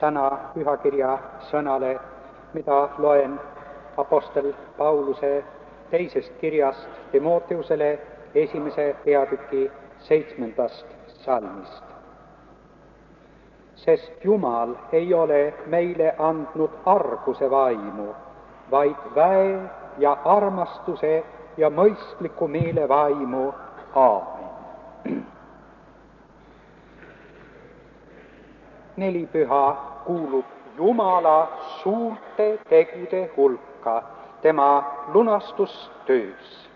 täna pühakirja sõnale, mida loen apostel Pauluse teisest kirjast Timoteusele 1. peatüki 7. salmist. Sest Jumal ei ole meile andnud arguse vaimu, vaid väe ja armastuse ja mõistliku meele vaimu. Aamen. Nelipüha kuulub Jumala suurte tegude hulka tema lunastustöös.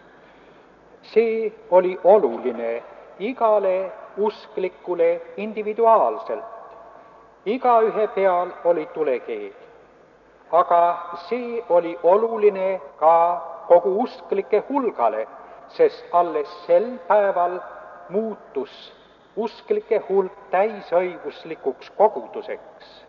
See oli oluline igale usklikule individuaalselt. Igaühe peal oli tulekeel, aga see oli oluline ka kogu usklike hulgale, sest alles sel päeval muutus usklike hulk täisõiguslikuks koguduseks.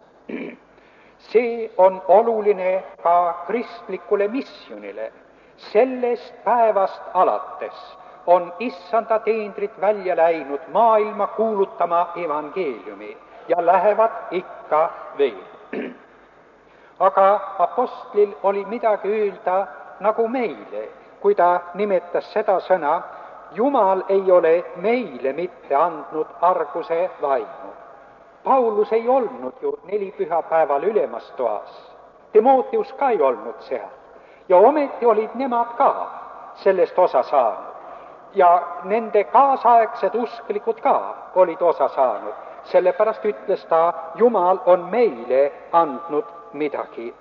See on oluline ka kristlikule missionile. Sellest päevast alates on issanda teenrid välja läinud maailma kuulutama evangeeliumi ja lähevad ikka veel. Aga apostlil oli midagi öelda nagu meile, kui ta nimetas seda sõna: Jumal ei ole meile mitte andnud arguse vaimu. Paulus ei olnud ju nelipühapäeval ülemas toas. Timoteus ka ei olnud seal. Ja ometi olid nemad ka sellest osa saanud. Ja nende kaasaegsed usklikud ka olid osa saanud. Sellepärast ütles ta, Jumal on meile andnud midagi.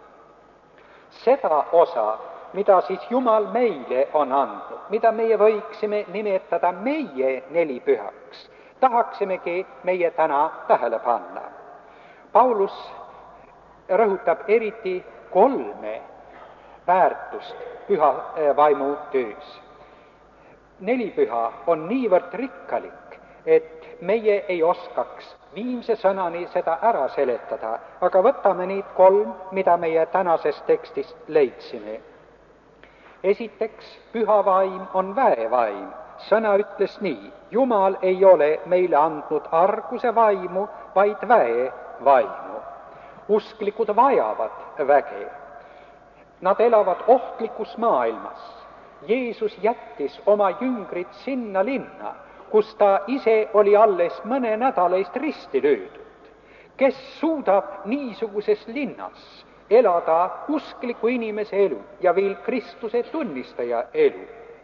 Seda osa, mida siis Jumal meile on andnud, mida meie võiksime nimetada meie nelipühaks, tahaksimegi meie täna tähele panna. Paulus rõhutab eriti 3 väärtust püha vaimu töös. Nelipüha on niivõrd rikkalik, et meie ei oskaks viimse sõnani seda ära seletada, aga võtame neid 3, mida meie tänasest tekstist leidsime. Esiteks, püha vaim on väevaim. Sõna ütles nii: Jumal ei ole meile andnud arguse vaimu, vaid väevaimu. Usklikud vajavad väge. Nad elavad ohtlikus maailmas. Jeesus jättis oma jüngrid sinna linna, kus ta ise oli alles mõne nädala eest risti löödud. Kes suudab niisuguses linnas elada uskliku inimese elu ja veel Kristuse tunnistaja elu?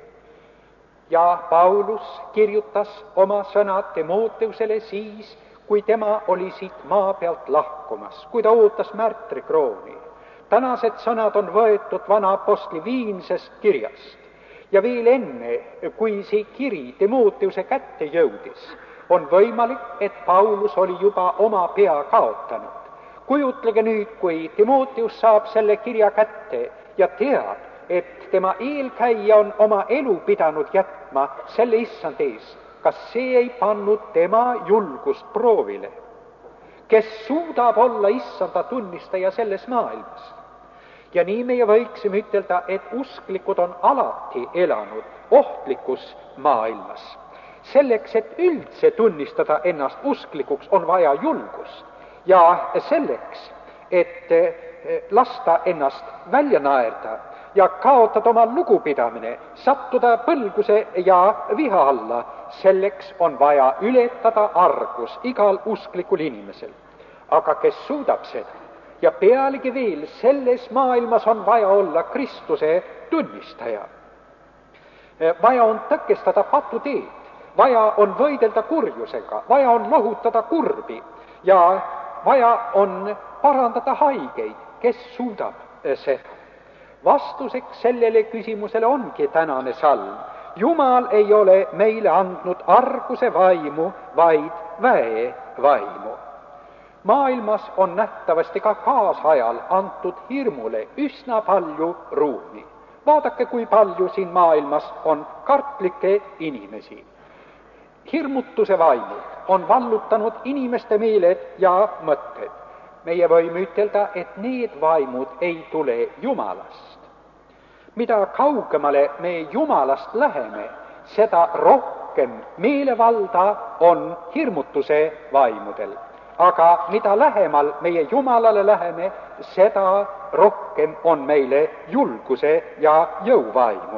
Ja Paulus kirjutas oma sõnad Timoteusele siis, kui tema oli siit maa pealt lahkumas, kui ta ootas märtrikrooni. Tänased sõnad on võetud vana apostli viimsest kirjast. Ja veel enne, kui see kiri Timoteuse kätte jõudis, on võimalik, et Paulus oli juba oma pea kaotanud. Kujutlege nüüd, kui Timoteus saab selle kirja kätte ja teab, et tema eelkäija on oma elu pidanud jätma selle issand ees. Kas see ei pannud tema julgust proovile? Kes suudab olla issanda tunnistaja selles maailmas? Ja nii meie võiksime ütelda, et usklikud on alati elanud ohtlikus maailmas. Selleks, et üldse tunnistada ennast usklikuks, on vaja julgust. Ja selleks, et lasta ennast välja naerda ja kaotada oma lugupidamine, sattuda põlguse ja viha alla, selleks on vaja ületada argus igal usklikul inimesel. Aga kes suudab seda? Ja pealegi veel, selles maailmas on vaja olla Kristuse tunnistaja. Vaja on tõkestada patuteed, vaja on võidelda kurjusega, vaja on lohutada kurbi ja vaja on parandada haigeid. Kes suudab seda? Vastuseks sellele küsimusele ongi tänane salm. Jumal ei ole meile andnud arguse vaimu, vaid väevaimu. Maailmas on nähtavasti ka kaasajal antud hirmule üsna palju ruumi. Vaadake, kui palju siin maailmas on kartlikke inimesi. Hirmutuse vaimud on vallutanud inimeste meeled ja mõtted. Meie võime ütelda, et need vaimud ei tule Jumalast. Mida kaugemale me Jumalast läheme, seda rohkem meelevalda on hirmutuse vaimudel. aga mida lähemal meie Jumalale läheme, seda rohkem on meile julguse ja jõuvaimu.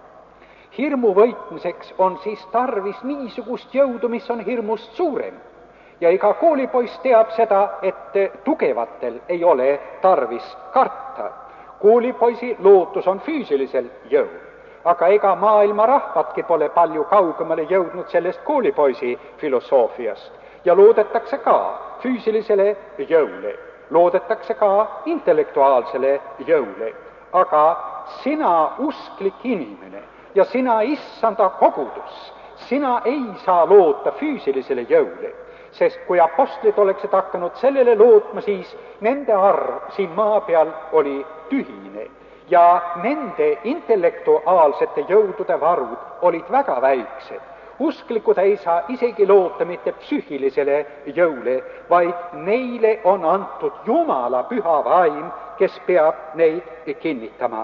Hirmu võitmiseks on siis tarvis niisugust jõudu, mis on hirmust suurem. Ja iga koolipoiss teab seda, et tugevatel ei ole tarvis karta. Koolipoisi lootus on füüsilisel jõul, aga ega maailma rahvatki pole palju kaugemale jõudnud sellest koolipoisi filosoofiast. Ja loodetakse ka füüsilisele jõule, loodetakse ka intellektuaalsele jõule. Aga sina usklik inimene ja sina issanda kogudus, sina ei saa loota füüsilisele jõule, sest kui apostlid oleksid hakanud sellele lootma, siis nende arv siin maa peal oli tühine ja nende intellektuaalsete jõudude varud olid väga väiksed. Usklikud ei saa isegi loota mitte psüühilisele jõule, vaid neile on antud Jumala püha vaim, kes peab neid kinnitama.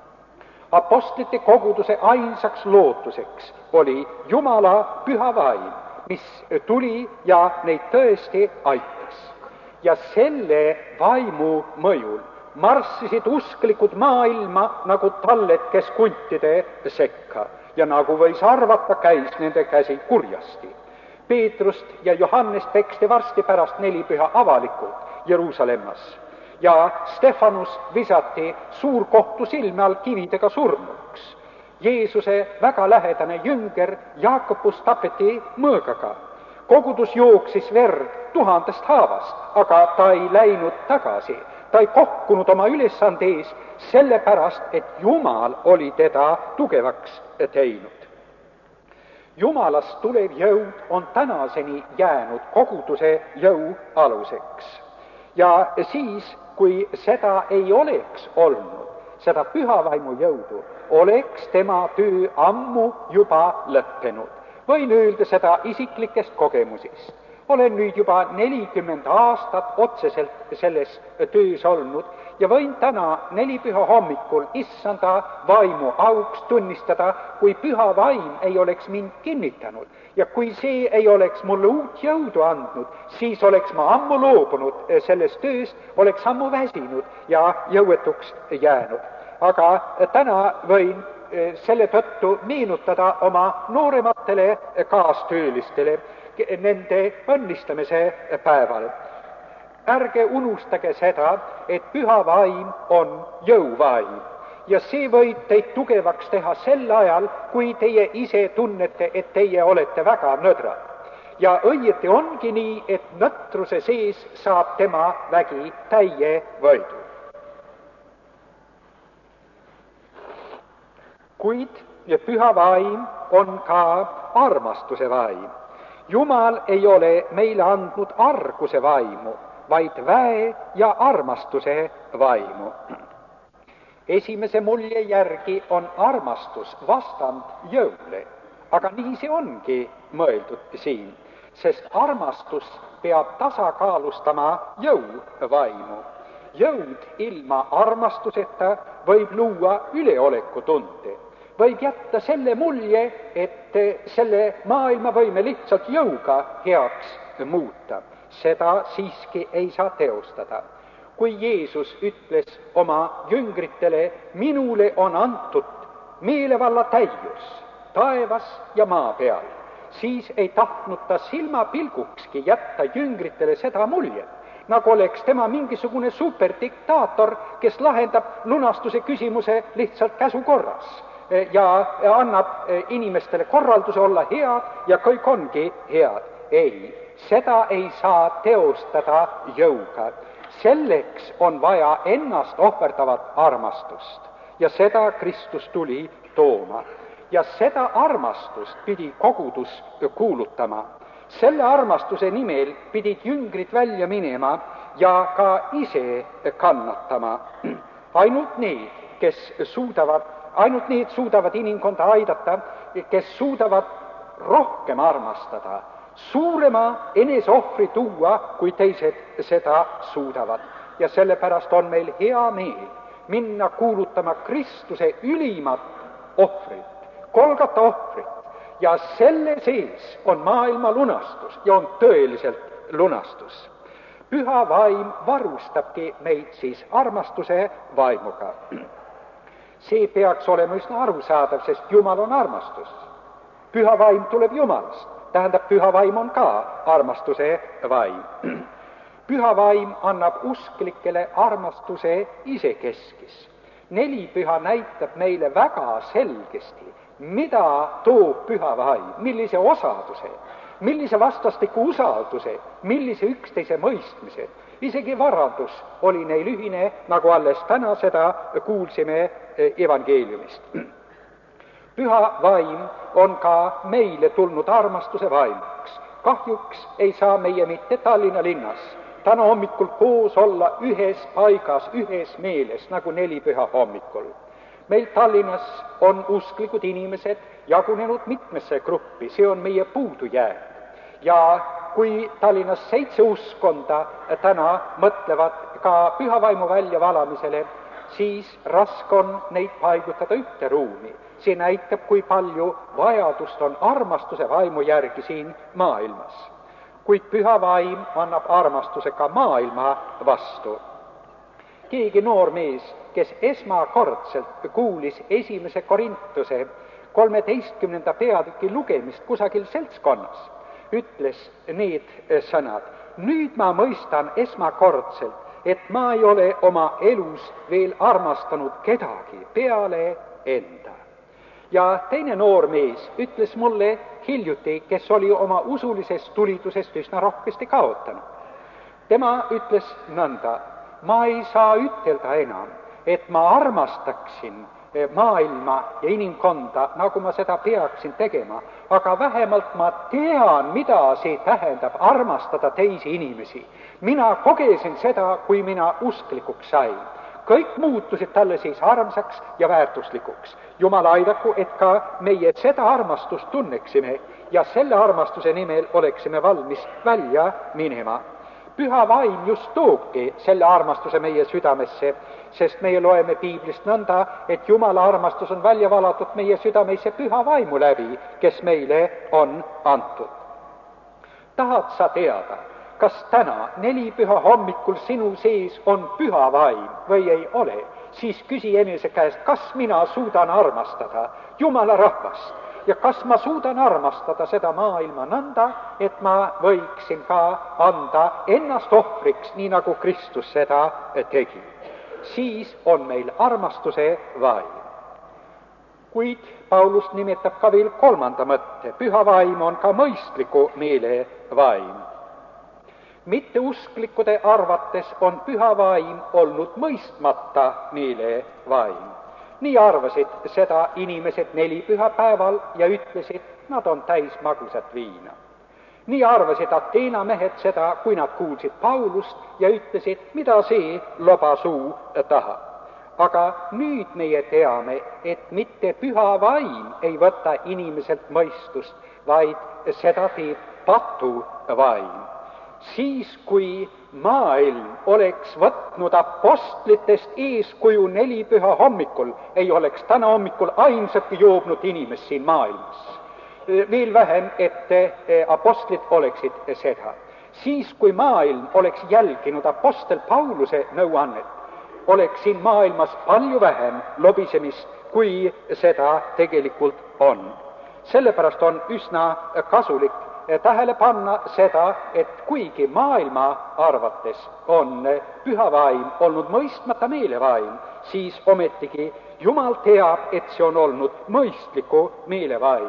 Apostlite koguduse ainsaks lootuseks oli Jumala püha vaim, mis tuli ja neid tõesti aitas. Ja selle vaimu mõjul marssisid usklikud maailma nagu talletkes kuntide sekka ja nagu võis arvata, käis nende käsi kurjasti. Peetrust ja Johannest peksti varsti pärast nelipüha avalikult Jeruusalemmas ja Stefanus visati suurkohtu silme all kividega surnuks. Jeesuse väga lähedane jünger Jaakobus tapeti mõõgaga. Kogudus jooksis verd 1000 haavast, aga ta ei läinud tagasi. Ta ei kohkunud oma ülesande ees, sellepärast, et Jumal oli teda tugevaks teinud. Jumalast tulev jõud on tänaseni jäänud koguduse jõu aluseks. Ja siis, kui seda ei oleks olnud, seda pühavaimu jõudu, oleks tema töö ammu juba lõppenud. Võin öelda seda isiklikest kogemusest. Olen nüüd juba 40 aastat otseselt selles töös olnud ja võin täna nelipüha hommikul issanda vaimu auks tunnistada, kui püha vaim ei oleks mind kinnitanud ja kui see ei oleks mulle uut jõudu andnud, siis oleks ma ammu loobunud sellest tööst, oleks ammu väsinud ja jõuetuks jäänud. Aga täna võin selle tõttu meenutada oma noorematele kaastöölistele nende õnnistamise päeval. Ärge unustage seda, et püha vaim on jõuvaim ja see võib teid tugevaks teha sel ajal, kui teie ise tunnete, et teie olete väga nõdrad. Ja õieti ongi nii, et nõtruse sees saab tema vägi täie võidu. Kuid püha vaim on ka armastuse vaim. Jumal ei ole meile andnud arguse vaimu, vaid väe ja armastuse vaimu. Esimese mulje järgi on armastus vastand jõule, aga nii see ongi mõeldud siin, sest armastus peab tasakaalustama jõuvaimu. Jõud ilma armastuseta võib luua üleolekutunde. Võib jätta selle mulje, et selle maailma võime lihtsalt jõuga heaks muuta. Seda siiski ei saa teostada. Kui Jeesus ütles oma jüngritele, minule on antud meelevalla täius taevas ja maa peal, siis ei tahtnud ta silmapilgukski jätta jüngritele seda muljet, nagu oleks tema mingisugune superdiktaator, kes lahendab lunastuse küsimuse lihtsalt käsukorras ja annab inimestele korralduse olla head ja kõik ongi head. Ei, seda ei saa teostada jõuga. Selleks on vaja ennast ohverdavat armastust ja seda Kristus tuli tooma. Ja seda armastust pidi kogudus kuulutama. Selle armastuse nimel pidid jüngrid välja minema ja ka ise kannatama. Ainult need suudavad inimkonda aidata, kes suudavad rohkem armastada, suurema eneseohvri tuua, kui teised seda suudavad. Ja sellepärast on meil hea meel minna kuulutama Kristuse ülimat ohvrit, Golgata ohvrit, ja selle sees on maailma lunastus ja on tõeliselt lunastus. Püha vaim varustabki meid siis armastuse vaimuga. See peaks olema üsna arusaadav, sest Jumal on armastus. Püha vaim tuleb Jumalast, tähendab, püha vaim on ka armastuse vaim. Püha vaim annab usklikele armastuse isekeskis. Nelipüha näitab meile väga selgesti, mida toob püha vaim, millise osaduse, millise vastastiku usalduse, millise üksteise mõistmise. Isegi varandus oli neil ühine, nagu alles täna seda kuulsime evangeeliumist. Püha vaim on ka meile tulnud armastuse vaimuks. Kahjuks ei saa meie mitte Tallinna linnas täna hommikul koos olla ühes paigas, ühes meeles, nagu nelipüha hommikul. Meil Tallinnas on usklikud inimesed jagunenud mitmesse gruppi, see on meie puudujääk. Ja kui Tallinnas 7 uskonda täna mõtlevad ka pühavaimu väljavalamisele, siis raske on neid paigutada ühte ruumi. See näitab, kui palju vajadust on armastuse vaimu järgi siin maailmas. Kuid püha vaim annab armastuse ka maailma vastu. Keegi noor mees, kes esmakordselt kuulis 1. Korintuse 13. peatüki lugemist kusagil seltskonnas, ütles need sõnad: nüüd ma mõistan esmakordselt, et ma ei ole oma elus veel armastanud kedagi peale enda. Ja teine noor mees ütles mulle hiljuti, kes oli oma usulisest tulidusest üsna rohkesti kaotanud. Tema ütles nõnda: ma ei saa ütelda enam, et ma armastaksin maailma ja inimkonda, nagu ma seda peaksin tegema, aga vähemalt ma tean, mida see tähendab armastada teisi inimesi. Mina kogesin seda, kui mina usklikuks sain. Kõik muutusid talle siis armsaks ja väärtuslikuks. Jumal aidaku, et ka meie seda armastust tunneksime ja selle armastuse nimel oleksime valmis välja minema. Püha vaim just toobki selle armastuse meie südamesse, sest meie loeme piiblist nõnda, et Jumala armastus on välja valatud meie südameisse püha vaimu läbi, kes meile on antud. Tahad sa teada, kas täna nelipüha hommikul sinu sees on püha vaim või ei ole, siis küsi enese käest, kas mina suudan armastada Jumala rahvast ja kas ma suudan armastada seda maailma nõnda, et ma võiksin ka anda ennast ohvriks, nii nagu Kristus seda tegi. Siis on meil armastuse vaim. Kuid Paulus nimetab ka veel 3. mõtte. Püha vaim on ka mõistliku meele vaim. Mitteusklikude arvates on püha vaim olnud mõistmata meele vaim. Nii arvasid seda inimesed nelipühapäeval ja ütlesid, nad on täis magusat viina. Nii arvasid Ateena mehed seda, kui nad kuulsid Paulust ja ütlesid, mida see lobasuu tahab. Aga nüüd meie teame, et mitte püha vaim ei võta inimeselt mõistust, vaid seda teeb patu vaim. Siis, kui maailm oleks võtnud apostlitest eeskuju nelipüha hommikul, ei oleks täna hommikul ainsatki joobnud inimest siin maailmas. Veel vähem, et apostlid oleksid seda. Siis, kui maailm oleks jälginud apostel Pauluse nõuannet, oleks siin maailmas palju vähem lobisemist, kui seda tegelikult on. Sellepärast on üsna kasulik tähele panna seda, et kuigi maailma arvates on püha vaim olnud mõistmata meelevaim, siis ometigi Jumal teab, et see on olnud mõistliku meelevaim.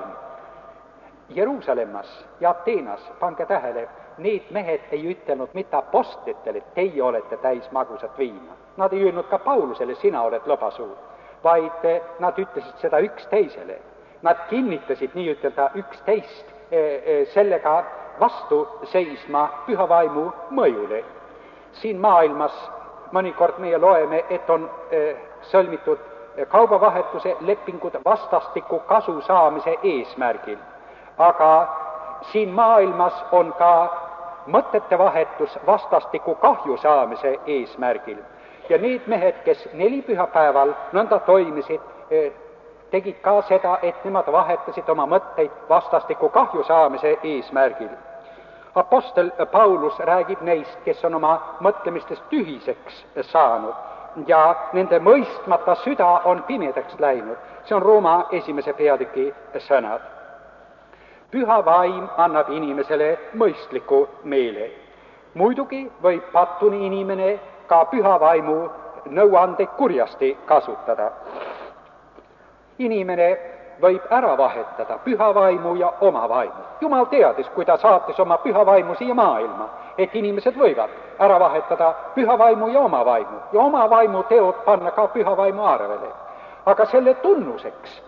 Jeruusalemmas ja Ateenas, pange tähele, need mehed ei ütelnud mitte apostlitele, et teie olete täis magusat viina. Nad ei öelnud ka Paulusele, sina oled lobasuu, vaid nad ütlesid seda üksteisele. Nad kinnitasid nii ütelda üksteist sellega vastu seisma püha vaimu mõjule. Siin maailmas mõnikord meie loeme, et on sõlmitud kaubavahetuse lepingud vastastiku kasu saamise eesmärgil. Aga siin maailmas on ka mõtete vahetus vastastiku kahju saamise eesmärgil. Ja need mehed, kes nelipühapäeval nõnda toimisid, tegid ka seda, et nemad vahetasid oma mõtteid vastastiku kahju saamise eesmärgil. Apostel Paulus räägib neist, kes on oma mõtlemistest tühiseks saanud ja nende mõistmata süda on pimedaks läinud. See on Rooma 1. peatüki sõnad. Püha vaim annab inimesele mõistliku meele. Muidugi võib patuni inimene ka püha vaimu nõuandeid kurjasti kasutada. Inimene võib ära vahetada püha vaimu ja oma vaimu. Jumal teadis, kui ta saatis oma püha vaimu siia maailma, et inimesed võivad ära vahetada püha vaimu ja oma vaimu teod panna ka püha vaimu arvele. Aga selle tunnus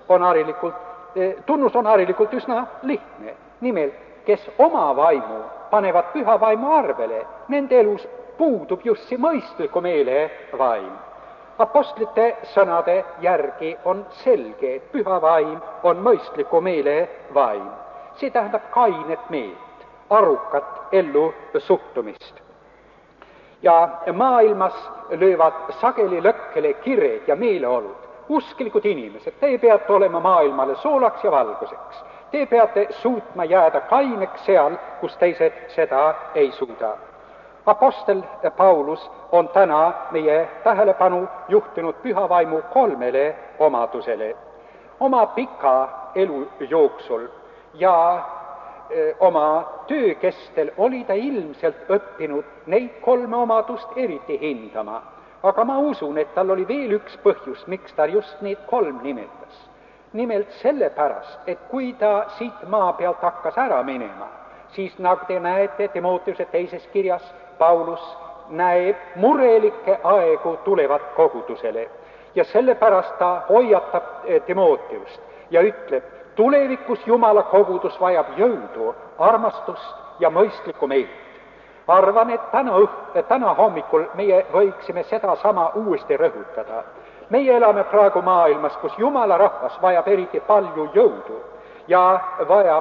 on harilikult üsna lihtne. Nimelt, kes oma vaimu panevad püha vaimu arvele, nende elus puudub just see mõistliku meele vaim. Apostlite sõnade järgi on selge, et püha vaim on mõistliku meele vaim. See tähendab kainet meelt, arukat ellu suhtumist. Ja maailmas löövad sageli lõkkele kired ja meeleolud. Usklikud inimesed, te peate olema maailmale soolaks ja valguseks. Te peate suutma jääda kaineks seal, kus teised seda ei suuda. Apostel Paulus on täna meie tähelepanu juhtinud püha vaimu 3 omadusele. Oma pika elu jooksul ja oma töö kestel oli ta ilmselt õppinud neid 3 omadust eriti hindama. Aga ma usun, et tal oli veel üks põhjus, miks ta just neid 3 nimetas. Nimelt sellepärast, et kui ta siit maa pealt hakkas ära minema, siis nagu te näete Timoteuse 2. kirjas, Paulus näeb murelikke aegu tulevat kogudusele ja sellepärast ta hoiatab Timoteust ja ütleb, tulevikus Jumala kogudus vajab jõudu, armastust ja mõistlikku meelt. Arvan, et täna hommikul meie võiksime seda sama uuesti rõhutada. Meie elame praegu maailmas, kus Jumala rahvas vajab eriti palju jõudu ja vajab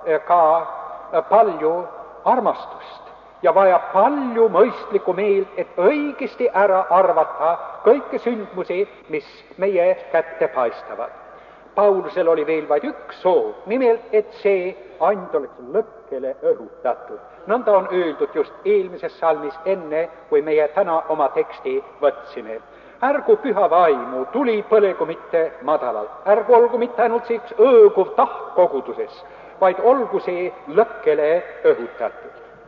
ka palju armastust ja vajab palju mõistlikku meelt, et õigesti ära arvata kõiki sündmusi, mis meie kätte paistavad. Paulusel oli veel vaid üks soov, nimelt, et see and oleks lõkkele õhutatud. Nõnda on öeldud just eelmises salmis enne, kui meie täna oma teksti võtsime. Ärgu püha vaimu tuli põlegu mitte madalalt, ärgu olgu mitte ainult see üks õõguv tahk koguduses, vaid olgu see lõkkele õhutatud.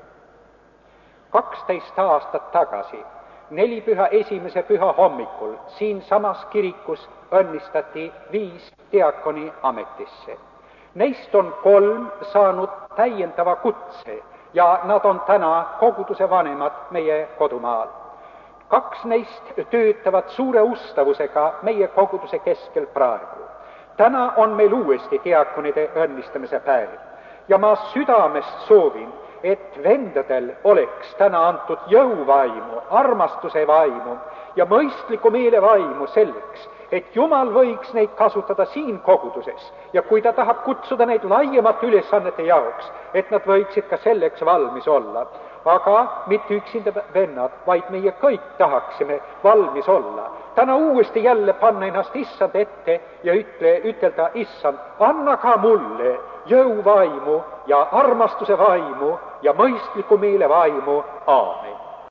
12 aastat tagasi, nelipüha 1. püha hommikul, siin samas kirikus õnnistati 5 diakoni ametisse. Neist on 3 saanud täiendava kutse ja nad on täna koguduse vanemad meie kodumaal. 2 neist töötavad suure ustavusega meie koguduse keskel praegu. Täna on meil uuesti diakonide õnnistamise päev ja ma südamest soovin, et vendadel oleks täna antud jõuvaimu, armastuse vaimu ja mõistliku meele vaimu selleks, et Jumal võiks neid kasutada siin koguduses ja kui ta tahab kutsuda neid laiemate ülesannete jaoks, et nad võiksid ka selleks valmis olla. Aga mitte üksinda vennad, vaid meie kõik tahaksime valmis olla. Täna uuesti jälle panna ennast issand ette ja ütelda, issand, anna ka mulle jõuvaimu ja armastuse vaimu ja mõistliku meele vaimu. Aamen.